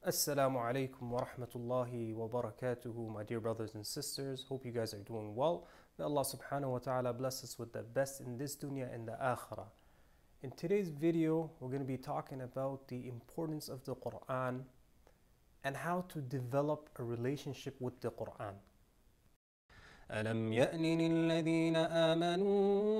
Assalamu alaikum wa rahmatullahi wa barakatuhu, my dear brothers and sisters. Hope you guys are doing well. May Allah subhanahu wa ta'ala bless us with the best in this dunya and the akhirah. In today's video, we're going to be talking about the importance of the Quran and how to develop a relationship with the Quran. ألم يأن للذين آمنوا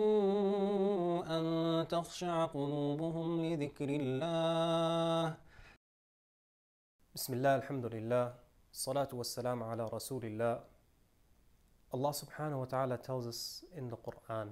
أن تخشع قلوبهم لذكر الله Bismillah, alhamdulillah, salatu wassalam ala rasulillah. Allah subhanahu wa ta'ala tells us in the Quran,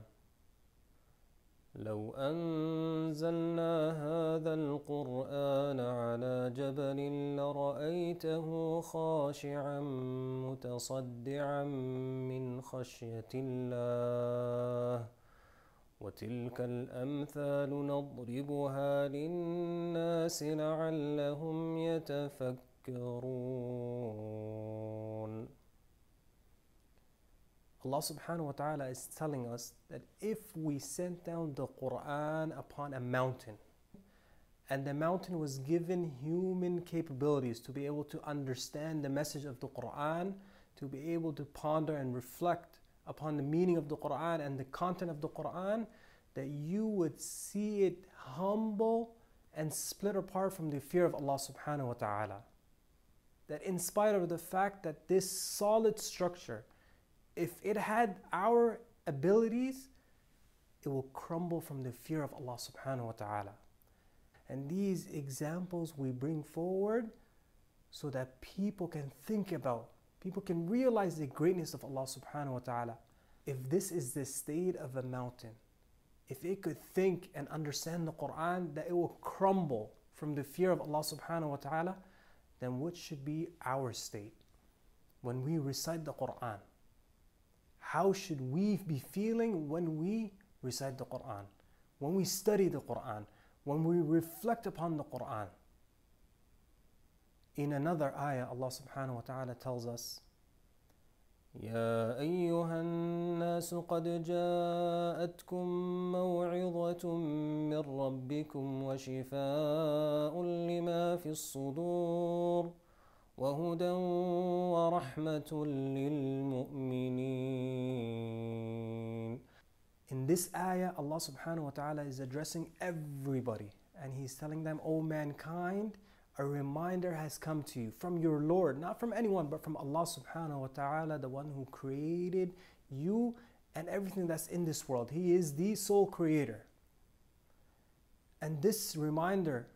لو أنزلنا هذا القرآن على جبل لرأيته خاشعا متصدعا من خشية الله وتلك الأمثال نضربها للناس لعلهم يتفكرون. Allah subhanahu wa ta'ala is telling us that if we sent down the Quran upon a mountain, and the mountain was given human capabilities to be able to understand the message of the Quran, to be able to ponder and reflect upon the meaning of the Quran and the content of the Quran, that you would see it humble and split apart from the fear of Allah subhanahu wa ta'ala. That in spite of the fact that this solid structure, if it had our abilities, it will crumble from the fear of Allah subhanahu wa ta'ala. And these examples we bring forward so that people can think about, people can realize the greatness of Allah subhanahu wa ta'ala. If this is the state of a mountain, if it could think and understand the Quran, that it will crumble from the fear of Allah subhanahu wa ta'ala, then what should be our state when we recite the Quran? How should we be feeling when we recite the Quran, when we study the Quran, when we reflect upon the Quran? In another ayah, Allah subhanahu wa ta'ala tells us, يا أيها الناس قد جاءتكم موعظة من ربكم وشفاء لما في الصدور وهدى ورحمة للمؤمنين. In this ayah, Allah subhanahu wa ta'ala is addressing everybody, and He's telling them, O mankind, a reminder has come to you from your Lord, not from anyone, but from Allah subhanahu wa ta'ala, the one who created you and everything that's in this world. He is the sole creator. And this reminder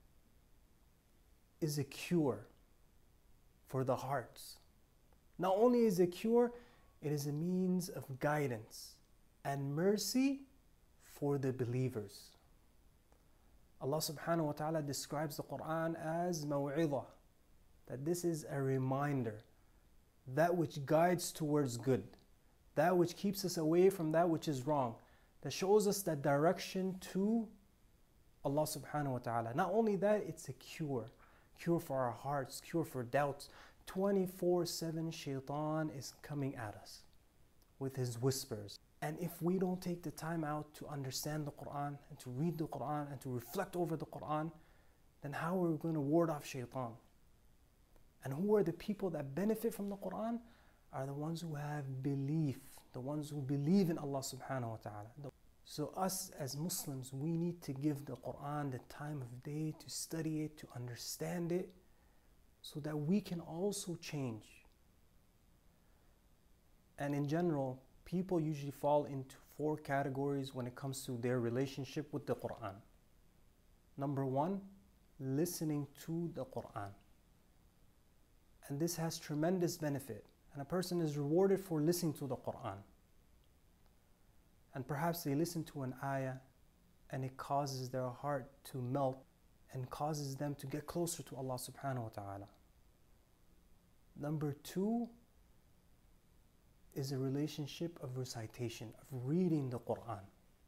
is a cure for the hearts. Not only is it a cure, it is a means of guidance and mercy for the believers. Allah subhanahu wa ta'ala describes the Quran as maw'idah, that this is a reminder, that which guides towards good, that which keeps us away from that which is wrong, that shows us that direction to Allah subhanahu wa ta'ala. Not only that, it's a cure for our hearts, cure for doubts. 24/7 shaitan is coming at us with his whispers. And if we don't take the time out to understand the Quran and to read the Quran and to reflect over the Quran, then how are we going to ward off shaitan? And who are the people that benefit from the Quran? Are the ones who have belief, the ones who believe in Allah subhanahu wa ta'ala. So us as Muslims, we need to give the Quran the time of day to study it, to understand it, so that we can also change. And in general, people usually fall into 4 categories when it comes to their relationship with the Quran. Number 1, listening to the Quran. And this has tremendous benefit. And a person is rewarded for listening to the Quran. And perhaps they listen to an ayah and it causes their heart to melt and causes them to get closer to Allah subhanahu wa ta'ala. Number 2 is a relationship of recitation, of reading the Quran.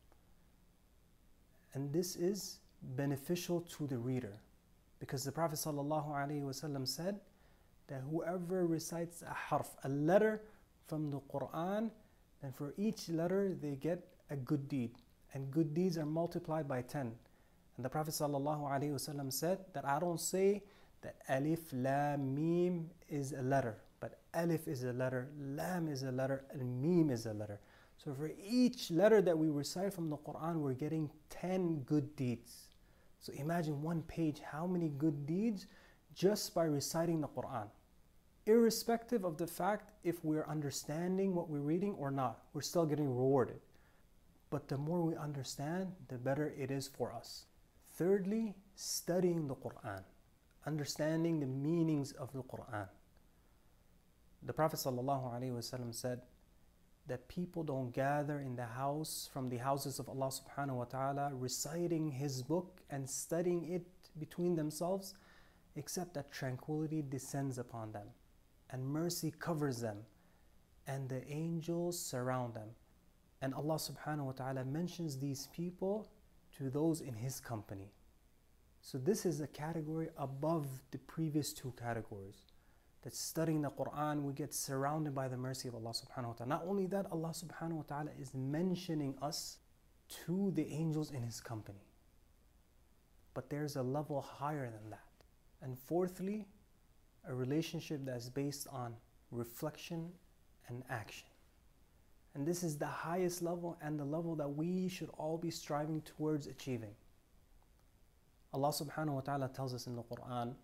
And this is beneficial to the reader, because the Prophet ﷺ said that whoever recites a harf, a letter from the Quran, then for each letter they get a good deed, and good deeds are multiplied by 10. And the Prophet ﷺ said that I don't say that alif, lam, mim is a letter, but alif is a letter, lam is a letter, and mim is a letter. So for each letter that we recite from the Quran, we're getting 10 good deeds. So imagine one page, how many good deeds just by reciting the Quran. Irrespective of the fact if we're understanding what we're reading or not, we're still getting rewarded. But the more we understand, the better it is for us. Thirdly, studying the Quran, understanding the meanings of the Quran. The Prophet ﷺ said that people don't gather in the house from the houses of Allah subhanahu wa ta'ala reciting His book and studying it between themselves, except that tranquility descends upon them and mercy covers them and the angels surround them. And Allah subhanahu wa ta'ala mentions these people to those in His company. So this is a category above the previous two categories. That studying the Quran, we get surrounded by the mercy of Allah subhanahu wa ta'ala. Not only that, Allah subhanahu wa ta'ala is mentioning us to the angels in His company. But there's a level higher than that. And fourthly, a relationship that's based on reflection and action. And this is the highest level and the level that we should all be striving towards achieving. Allah subhanahu wa ta'ala tells us in the Quran,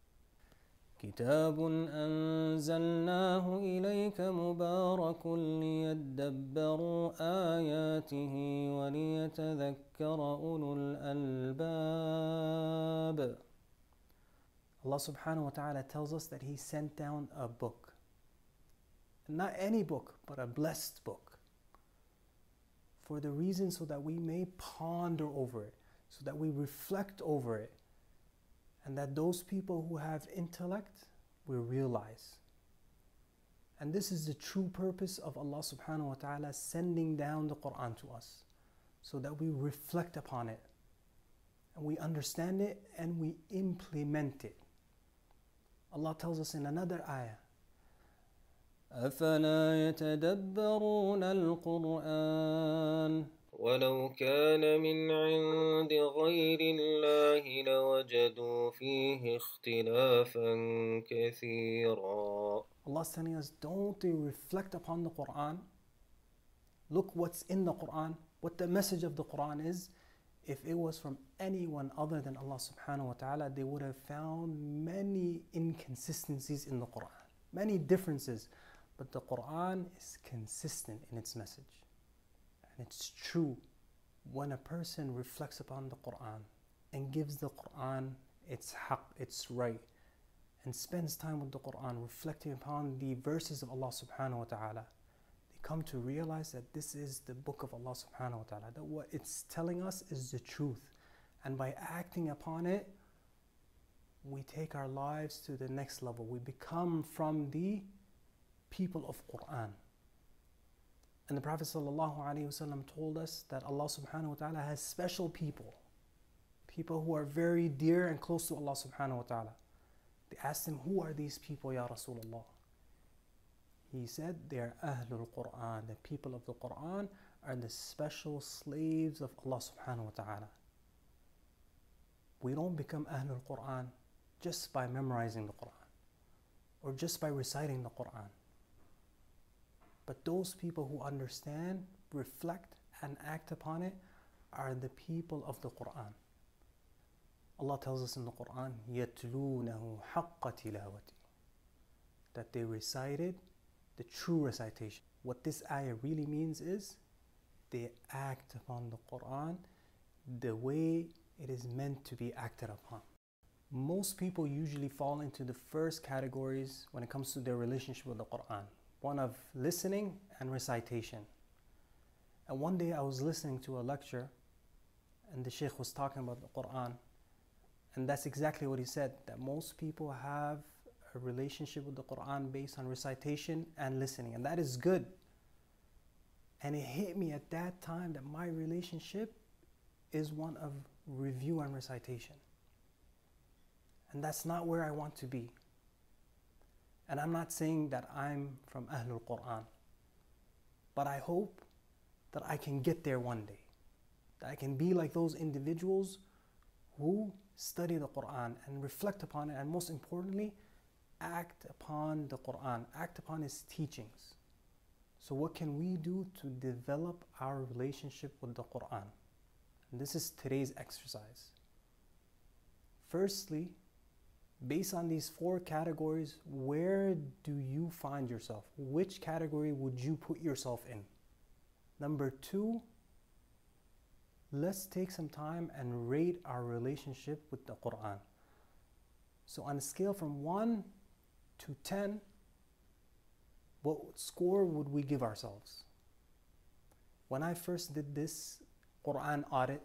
كتاب أنزلناه إليك مبارك ليدبروا آياته وليتذكر أولو الألباب. Allah subhanahu wa ta'ala tells us that He sent down a book. Not any book, but a blessed book. For the reason so that we may ponder over it, so that we reflect over it, and that those people who have intellect will realize. And this is the true purpose of Allah subhanahu wa ta'ala sending down the Quran to us, so that we reflect upon it, and we understand it, and we implement it. Allah tells us in another ayah, أفلا يتدبرون القرآن ولو كان من عند غير الله لوجدوا فيه اختلافا كثيرا. Allah is telling us, don't they reflect upon the Quran? Look what's in the Quran, what the message of the Quran is. If it was from anyone other than Allah subhanahu wa ta'ala, they would have found many inconsistencies in the Quran, many differences. But the Quran is consistent in its message. And it's true when a person reflects upon the Quran and gives the Quran its haqq, its right, and spends time with the Quran, reflecting upon the verses of Allah subhanahu wa ta'ala, they come to realize that this is the book of Allah subhanahu wa ta'ala, that what it's telling us is the truth. And by acting upon it, we take our lives to the next level. We become from the people of Quran. And the Prophet ﷺ told us that Allah subhanahu wa ta'ala has special people who are very dear and close to Allah subhanahu wa ta'ala. They asked him, who are these people, Ya Rasulullah? He said, they are Ahlul Quran. The people of the Quran are the special slaves of Allah subhanahu wa ta'ala. We don't become Ahlul Quran just by memorizing the Quran or just by reciting the Quran. But those people who understand, reflect, and act upon it are the people of the Quran. Allah tells us in the Quran, يَتْلُونَهُ حَقَّ تِلَاوَتِهِ, that they recited the true recitation. What this ayah really means is they act upon the Quran the way it is meant to be acted upon. Most people usually fall into the first categories when it comes to their relationship with the Quran. One of listening and recitation. And one day I was listening to a lecture and the Shaykh was talking about the Quran, and that's exactly what he said, that most people have a relationship with the Quran based on recitation and listening, and that is good. And it hit me at that time that my relationship is one of review and recitation, and that's not where I want to be. And I'm not saying that I'm from Ahlul Quran, but I hope that I can get there one day. That I can be like those individuals who study the Quran and reflect upon it, and most importantly, act upon the Quran, act upon its teachings. So what can we do to develop our relationship with the Quran? And this is today's exercise. Firstly, based on these 4 categories, where do you find yourself? Which category would you put yourself in? Number 2, let's take some time and rate our relationship with the Quran. So on a scale from 1 to 10, what score would we give ourselves? When I first did this Quran audit,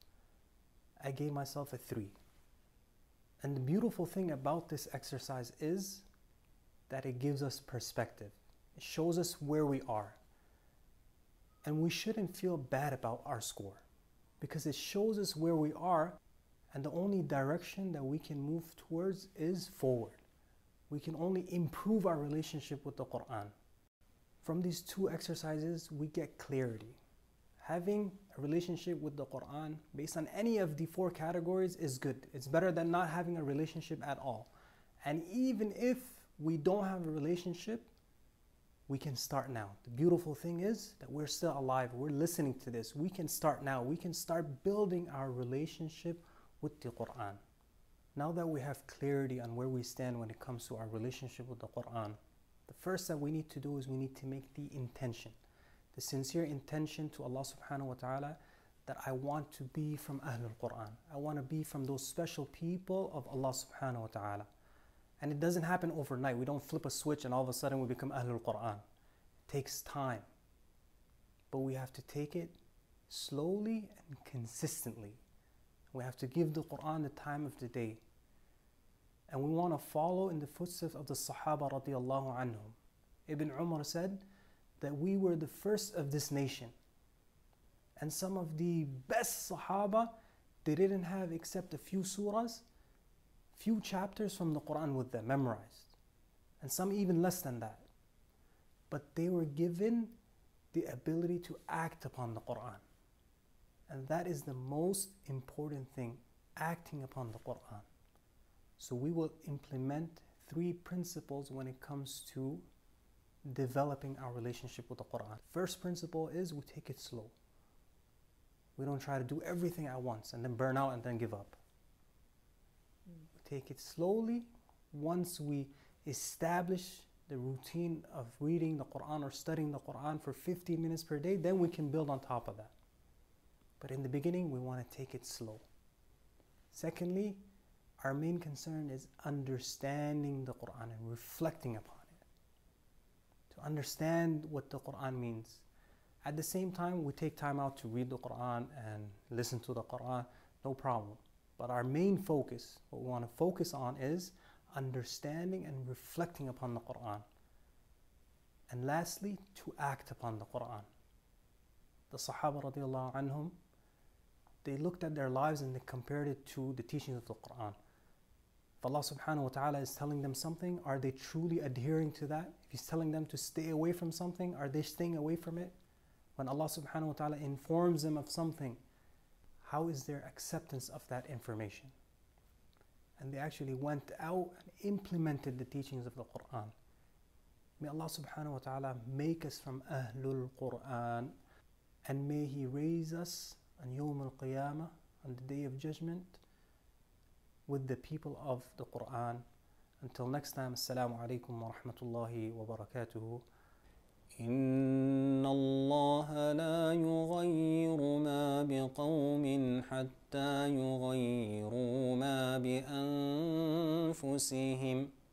I gave myself a 3. And the beautiful thing about this exercise is that it gives us perspective. It shows us where we are. And we shouldn't feel bad about our score, because it shows us where we are, and the only direction that we can move towards is forward. We can only improve our relationship with the Quran. From these 2 exercises, we get clarity. Having a relationship with the Quran based on any of the 4 categories is good. It's better than not having a relationship at all. And even if we don't have a relationship, we can start now. The beautiful thing is that we're still alive. We're listening to this. We can start now. We can start building our relationship with the Quran. Now that we have clarity on where we stand when it comes to our relationship with the Quran, the first that we need to do is we need to make the intention, the sincere intention to Allah subhanahu wa ta'ala, that I want to be from Ahlul Quran. I want to be from those special people of Allah subhanahu wa ta'ala. And it doesn't happen overnight. We don't flip a switch and all of a sudden we become Ahlul Quran. It takes time. But we have to take it slowly and consistently. We have to give the Quran the time of the day. And we want to follow in the footsteps of the Sahaba radiallahu anhum. Ibn Umar said that we were the first of this nation. And some of the best Sahaba, they didn't have except a few surahs, few chapters from the Quran with them memorized. And some even less than that. But they were given the ability to act upon the Quran. And that is the most important thing, acting upon the Quran. So we will implement 3 principles when it comes to developing our relationship with the Quran. First principle is we take it slow. We don't try to do everything at once and then burn out and then give up. We take it slowly. Once we establish the routine of reading the Quran or studying the Quran for 15 minutes per day, then we can build on top of that. But in the beginning, we want to take it slow. Secondly, our main concern is understanding the Quran and reflecting upon it. To understand what the Quran means. At the same time, we take time out to read the Quran and listen to the Quran, no problem. But our main focus, what we want to focus on, is understanding and reflecting upon the Quran. And lastly, to act upon the Quran. The Sahaba radiallahu anhum, they looked at their lives and they compared it to the teachings of the Quran. If Allah subhanahu wa ta'ala is telling them something, are they truly adhering to that? If He's telling them to stay away from something, are they staying away from it? When Allah subhanahu wa ta'ala informs them of something, how is their acceptance of that information? And they actually went out and implemented the teachings of the Quran. May Allah subhanahu wa ta'ala make us from Ahlul Quran, and may He raise us on Yawm al-Qiyamah, on the Day of Judgment, with the people of the Quran. Until next time, Assalamu alaikum wa rahmatullahi wa barakatuhu. إن الله لا يغير ما بقوم حتى يغيروا ما بأنفسهم